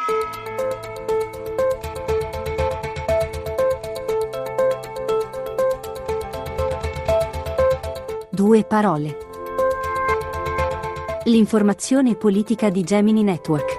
Due parole. L'informazione politica di Gemini Network.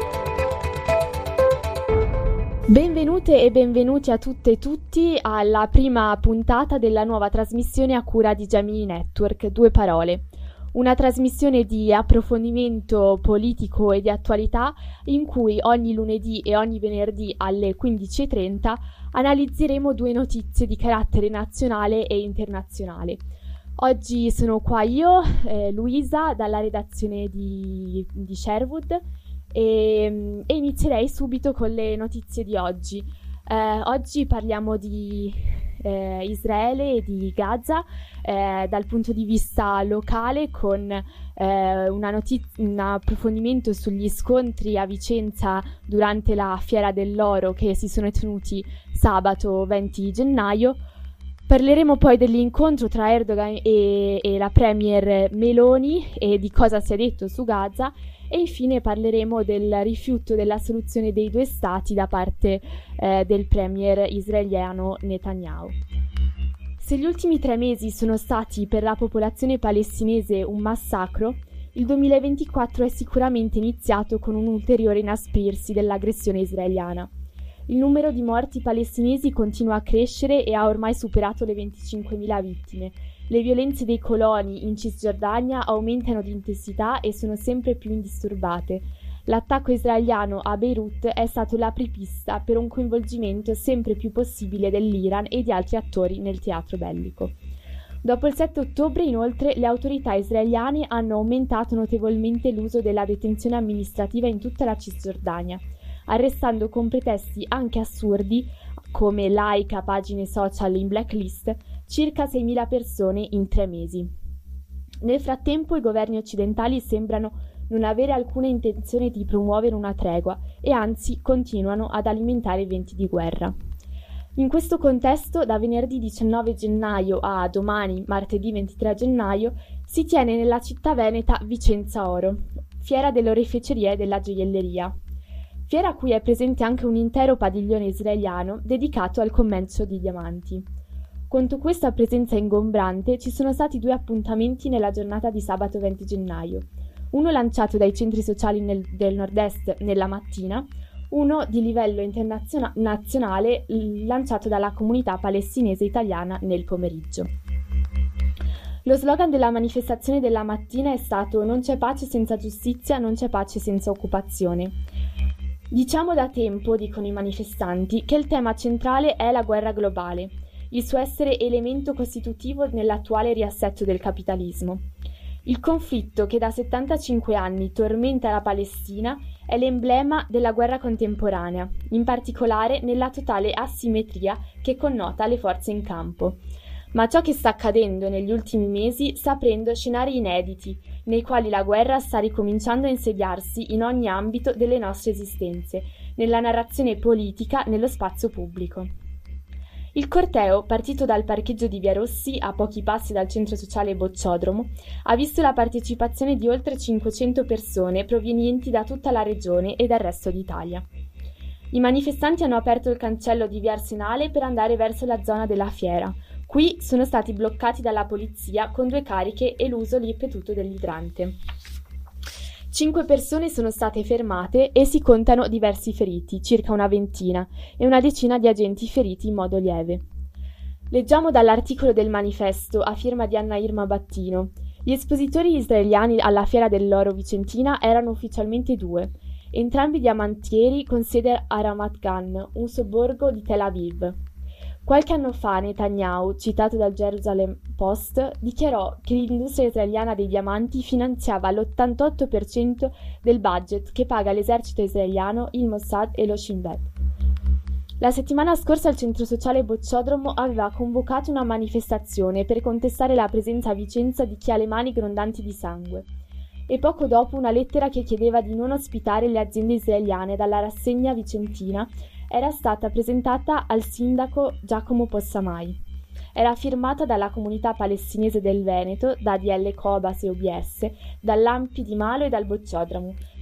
Benvenute e benvenuti a tutte e tutti alla prima puntata della nuova trasmissione a cura di Gemini Network, Due parole. Una trasmissione di approfondimento politico e di attualità in cui ogni lunedì e ogni venerdì alle 15:30 analizzeremo due notizie di carattere nazionale e internazionale. Oggi sono qua io, Luisa, dalla redazione di Sherwood e inizierei subito con le notizie di oggi. Oggi parliamo di Israele e di Gaza dal punto di vista locale con un approfondimento sugli scontri a Vicenza durante la Fiera dell'Oro che si sono tenuti sabato 20 gennaio. Parleremo poi dell'incontro tra Erdogan e la premier Meloni e di cosa si è detto su Gaza e infine parleremo del rifiuto della soluzione dei due stati da parte del premier israeliano Netanyahu. Se gli ultimi 3 mesi sono stati per la popolazione palestinese un massacro, il 2024 è sicuramente iniziato con un ulteriore inasprirsi dell'aggressione israeliana. Il numero di morti palestinesi continua a crescere e ha ormai superato le 25.000 vittime. Le violenze dei coloni in Cisgiordania aumentano di intensità e sono sempre più indisturbate. L'attacco israeliano a Beirut è stato l'apripista per un coinvolgimento sempre più possibile dell'Iran e di altri attori nel teatro bellico. Dopo il 7 ottobre, inoltre, le autorità israeliane hanno aumentato notevolmente l'uso della detenzione amministrativa in tutta la Cisgiordania, arrestando con pretesti anche assurdi, come like a pagine social in blacklist, circa 6.000 persone in 3 mesi. Nel frattempo i governi occidentali sembrano non avere alcuna intenzione di promuovere una tregua e anzi continuano ad alimentare venti di guerra. In questo contesto, da venerdì 19 gennaio a domani, martedì 23 gennaio, si tiene nella città veneta Vicenza Oro, fiera dell'oreficeria e della gioielleria. Fiera a cui è presente anche un intero padiglione israeliano dedicato al commercio di diamanti. Contro questa presenza ingombrante ci sono stati 2 appuntamenti nella giornata di sabato 20 gennaio, uno lanciato dai centri sociali del nord-est nella mattina, uno di livello nazionale lanciato dalla comunità palestinese italiana nel pomeriggio. Lo slogan della manifestazione della mattina è stato «Non c'è pace senza giustizia, non c'è pace senza occupazione». Diciamo da tempo, dicono i manifestanti, che il tema centrale è la guerra globale, il suo essere elemento costitutivo nell'attuale riassetto del capitalismo. Il conflitto che da 75 anni tormenta la Palestina è l'emblema della guerra contemporanea, in particolare nella totale asimmetria che connota le forze in campo. Ma ciò che sta accadendo negli ultimi mesi sta aprendo scenari inediti, nei quali la guerra sta ricominciando a insediarsi in ogni ambito delle nostre esistenze, nella narrazione politica, nello spazio pubblico. Il corteo, partito dal parcheggio di Via Rossi, a pochi passi dal centro sociale Bocciodromo, ha visto la partecipazione di oltre 500 persone provenienti da tutta la regione e dal resto d'Italia. I manifestanti hanno aperto il cancello di Via Arsenale per andare verso la zona della fiera. Qui sono stati bloccati dalla polizia con 2 cariche e l'uso ripetuto dell'idrante. 5 persone sono state fermate e si contano diversi feriti, circa una ventina, e una decina di agenti feriti in modo lieve. Leggiamo dall'articolo del manifesto a firma di Anna Irma Battino. Gli espositori israeliani alla Fiera dell'Oro vicentina erano ufficialmente 2, entrambi diamantieri con sede a Ramat Gan, un sobborgo di Tel Aviv. Qualche anno fa Netanyahu, citato dal Jerusalem Post, dichiarò che l'industria israeliana dei diamanti finanziava l'88% del budget che paga l'esercito israeliano, il Mossad e lo Shin Bet. La settimana scorsa il centro sociale Bocciodromo aveva convocato una manifestazione per contestare la presenza a Vicenza di chi ha le mani grondanti di sangue. E poco dopo una lettera che chiedeva di non ospitare le aziende israeliane dalla rassegna vicentina era stata presentata al sindaco Giacomo Possamai. Era firmata dalla comunità palestinese del Veneto, da ADL Cobas e OBS, dall'Ampi di Malo e dal Bocciodromo,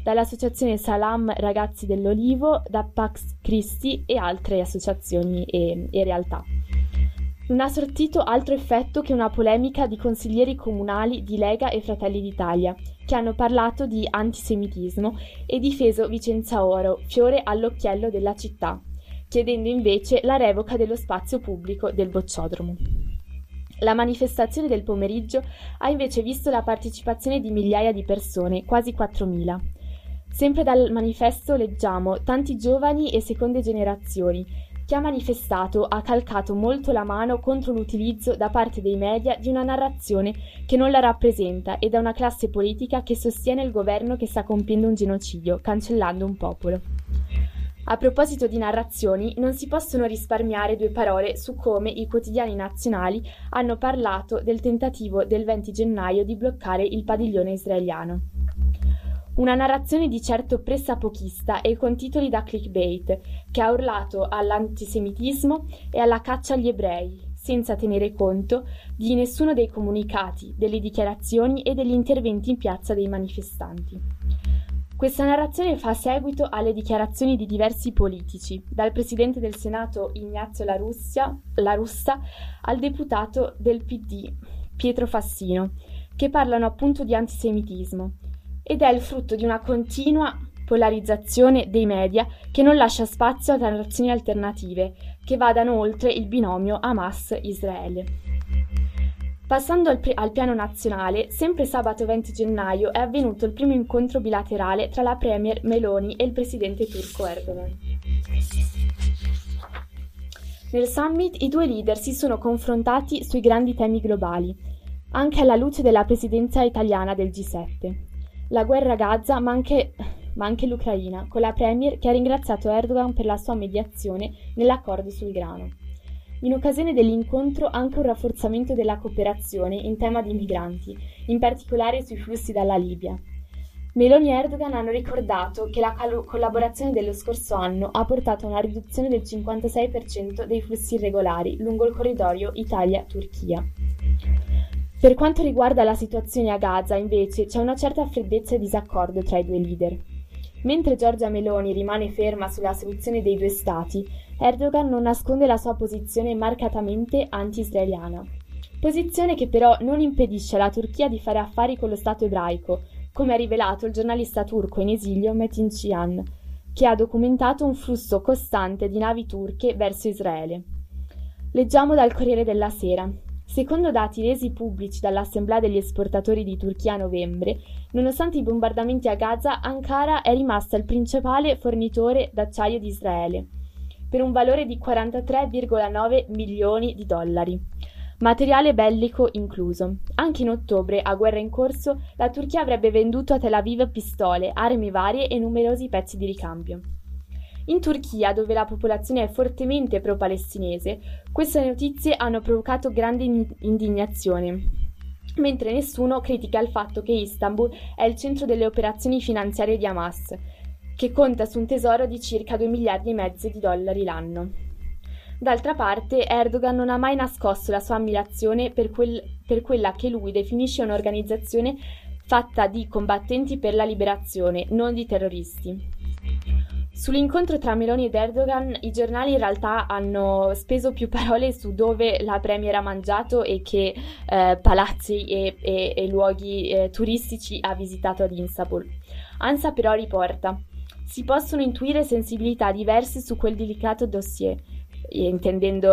dall'associazione Salam Ragazzi dell'Olivo, da Pax Christi e altre associazioni e realtà. Non ha sortito altro effetto che una polemica di consiglieri comunali di Lega e Fratelli d'Italia, che hanno parlato di antisemitismo e difeso Vicenza Oro, fiore all'occhiello della città, chiedendo invece la revoca dello spazio pubblico del bocciodromo. La manifestazione del pomeriggio ha invece visto la partecipazione di migliaia di persone, quasi 4.000. Sempre dal manifesto leggiamo tanti giovani e seconde generazioni. Chi ha manifestato ha calcato molto la mano contro l'utilizzo da parte dei media di una narrazione che non la rappresenta e da una classe politica che sostiene il governo che sta compiendo un genocidio, cancellando un popolo. A proposito di narrazioni, non si possono risparmiare 2 parole su come i quotidiani nazionali hanno parlato del tentativo del 20 gennaio di bloccare il padiglione israeliano. Una narrazione di certo pressapochista e con titoli da clickbait, che ha urlato all'antisemitismo e alla caccia agli ebrei, senza tenere conto di nessuno dei comunicati, delle dichiarazioni e degli interventi in piazza dei manifestanti. Questa narrazione fa seguito alle dichiarazioni di diversi politici, dal presidente del Senato Ignazio La Russa al deputato del PD Pietro Fassino, che parlano appunto di antisemitismo, ed è il frutto di una continua polarizzazione dei media che non lascia spazio a narrazioni alternative che vadano oltre il binomio Hamas-Israele. Passando al piano nazionale, sempre sabato 20 gennaio è avvenuto il primo incontro bilaterale tra la premier Meloni e il presidente turco Erdogan. Nel summit i 2 leader si sono confrontati sui grandi temi globali, anche alla luce della presidenza italiana del G7. La guerra a Gaza, ma anche l'Ucraina, con la premier che ha ringraziato Erdogan per la sua mediazione nell'accordo sul grano. In occasione dell'incontro anche un rafforzamento della cooperazione in tema di migranti, in particolare sui flussi dalla Libia. Meloni e Erdogan hanno ricordato che la collaborazione dello scorso anno ha portato a una riduzione del 56% dei flussi irregolari lungo il corridoio Italia-Turchia. Per quanto riguarda la situazione a Gaza, invece, c'è una certa freddezza e disaccordo tra i 2 leader. Mentre Giorgia Meloni rimane ferma sulla soluzione dei 2 stati, Erdogan non nasconde la sua posizione marcatamente anti-israeliana. Posizione che però non impedisce alla Turchia di fare affari con lo Stato ebraico, come ha rivelato il giornalista turco in esilio Metin Cihan, che ha documentato un flusso costante di navi turche verso Israele. Leggiamo dal Corriere della Sera. Secondo dati resi pubblici dall'Assemblea degli esportatori di Turchia a novembre, nonostante i bombardamenti a Gaza, Ankara è rimasta il principale fornitore d'acciaio di Israele, per un valore di 43,9 milioni di dollari, materiale bellico incluso. Anche in ottobre, a guerra in corso, la Turchia avrebbe venduto a Tel Aviv pistole, armi varie e numerosi pezzi di ricambio. In Turchia, dove la popolazione è fortemente pro-palestinese, queste notizie hanno provocato grande indignazione, mentre nessuno critica il fatto che Istanbul è il centro delle operazioni finanziarie di Hamas, che conta su un tesoro di circa 2,5 miliardi di dollari l'anno. D'altra parte, Erdogan non ha mai nascosto la sua ammirazione per quella che lui definisce un'organizzazione fatta di combattenti per la liberazione, non di terroristi. Sull'incontro tra Meloni ed Erdogan, i giornali in realtà hanno speso più parole su dove la premier ha mangiato e che palazzi e luoghi turistici ha visitato ad Istanbul. ANSA però riporta: si possono intuire sensibilità diverse su quel delicato dossier, intendendo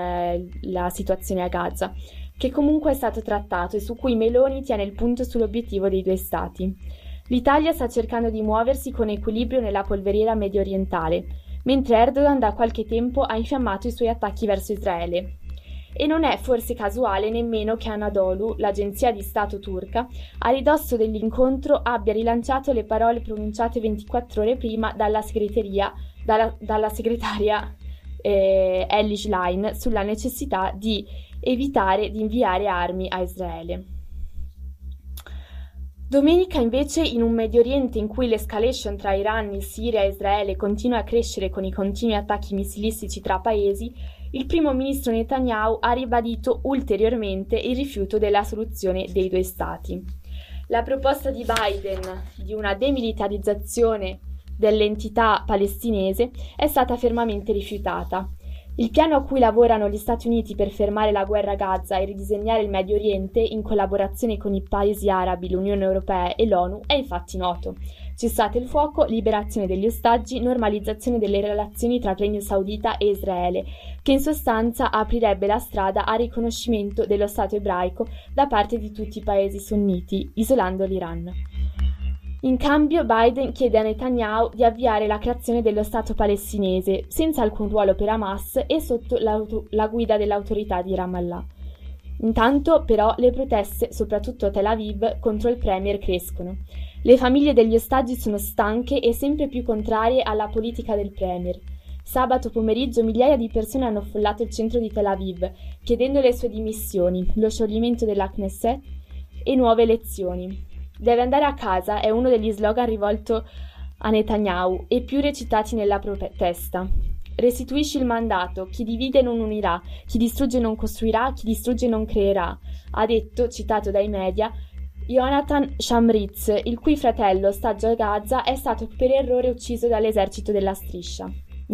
la situazione a Gaza, che comunque è stato trattato e su cui Meloni tiene il punto sull'obiettivo dei 2 stati. L'Italia sta cercando di muoversi con equilibrio nella polveriera medio-orientale, mentre Erdogan da qualche tempo ha infiammato i suoi attacchi verso Israele. E non è forse casuale nemmeno che Anadolu, l'agenzia di Stato turca, a ridosso dell'incontro abbia rilanciato le parole pronunciate 24 ore prima dalla segretaria Elly Schlein sulla necessità di evitare di inviare armi a Israele. Domenica invece, in un Medio Oriente in cui l'escalation tra Iran, Siria e Israele continua a crescere con i continui attacchi missilistici tra paesi, il primo ministro Netanyahu ha ribadito ulteriormente il rifiuto della soluzione dei 2 stati. La proposta di Biden di una demilitarizzazione dell'entità palestinese è stata fermamente rifiutata. Il piano a cui lavorano gli Stati Uniti per fermare la guerra a Gaza e ridisegnare il Medio Oriente in collaborazione con i paesi arabi, l'Unione Europea e l'ONU è infatti noto. Cessate il fuoco, liberazione degli ostaggi, normalizzazione delle relazioni tra Regno Saudita e Israele, che in sostanza aprirebbe la strada al riconoscimento dello Stato ebraico da parte di tutti i paesi sunniti, isolando l'Iran. In cambio, Biden chiede a Netanyahu di avviare la creazione dello Stato palestinese, senza alcun ruolo per Hamas e sotto la guida dell'autorità di Ramallah. Intanto, però, le proteste, soprattutto a Tel Aviv, contro il premier crescono. Le famiglie degli ostaggi sono stanche e sempre più contrarie alla politica del premier. Sabato pomeriggio migliaia di persone hanno affollato il centro di Tel Aviv, chiedendo le sue dimissioni, lo scioglimento della Knesset e nuove elezioni. Deve andare a casa è uno degli slogan rivolto a Netanyahu e più recitati nella protesta. Restituisci il mandato, chi divide non unirà, chi distrugge non costruirà, chi distrugge non creerà, ha detto, citato dai media, Jonathan Shamritz, il cui fratello, ostaggio a Gaza, è stato per errore ucciso dall'esercito nella striscia.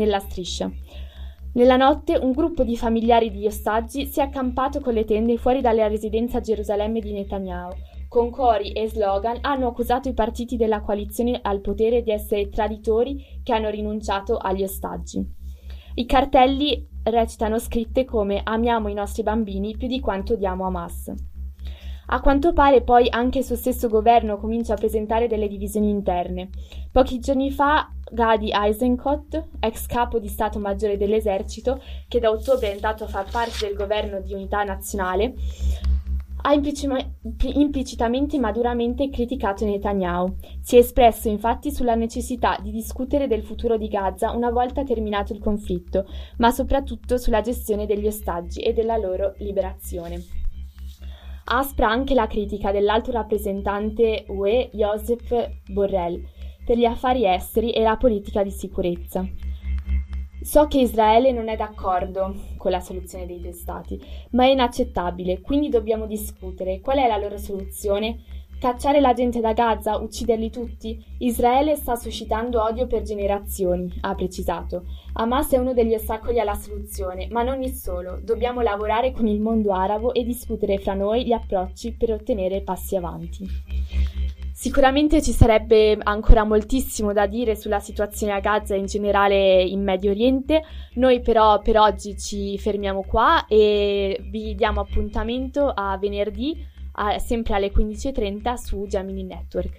Nella notte un gruppo di familiari di ostaggi si è accampato con le tende fuori dalla residenza a Gerusalemme di Netanyahu. Con cori e slogan hanno accusato i partiti della coalizione al potere di essere traditori che hanno rinunciato agli ostaggi. I cartelli recitano scritte come «Amiamo i nostri bambini più di quanto odiamo Hamas». A quanto pare poi anche il suo stesso governo comincia a presentare delle divisioni interne. Pochi giorni fa Gadi Eisenkot, ex capo di Stato Maggiore dell'Esercito, che da ottobre è entrato a far parte del governo di unità nazionale, ha implicitamente ma duramente criticato Netanyahu. Si è espresso infatti sulla necessità di discutere del futuro di Gaza una volta terminato il conflitto, ma soprattutto sulla gestione degli ostaggi e della loro liberazione. Aspra anche la critica dell'alto rappresentante UE Josep Borrell per gli affari esteri e la politica di sicurezza. So che Israele non è d'accordo con la soluzione dei due stati, ma è inaccettabile, quindi dobbiamo discutere. Qual è la loro soluzione? Cacciare la gente da Gaza? Ucciderli tutti? Israele sta suscitando odio per generazioni, ha precisato. Hamas è uno degli ostacoli alla soluzione, ma non il solo. Dobbiamo lavorare con il mondo arabo e discutere fra noi gli approcci per ottenere passi avanti. Sicuramente ci sarebbe ancora moltissimo da dire sulla situazione a Gaza e in generale in Medio Oriente. Noi però per oggi ci fermiamo qua e vi diamo appuntamento a venerdì, sempre alle 15:30 su Gemini Network.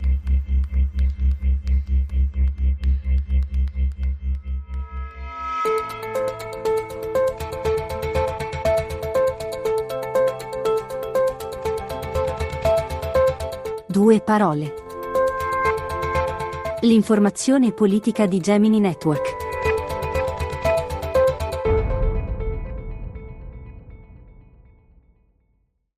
Due parole. L'informazione politica di Gemini Network.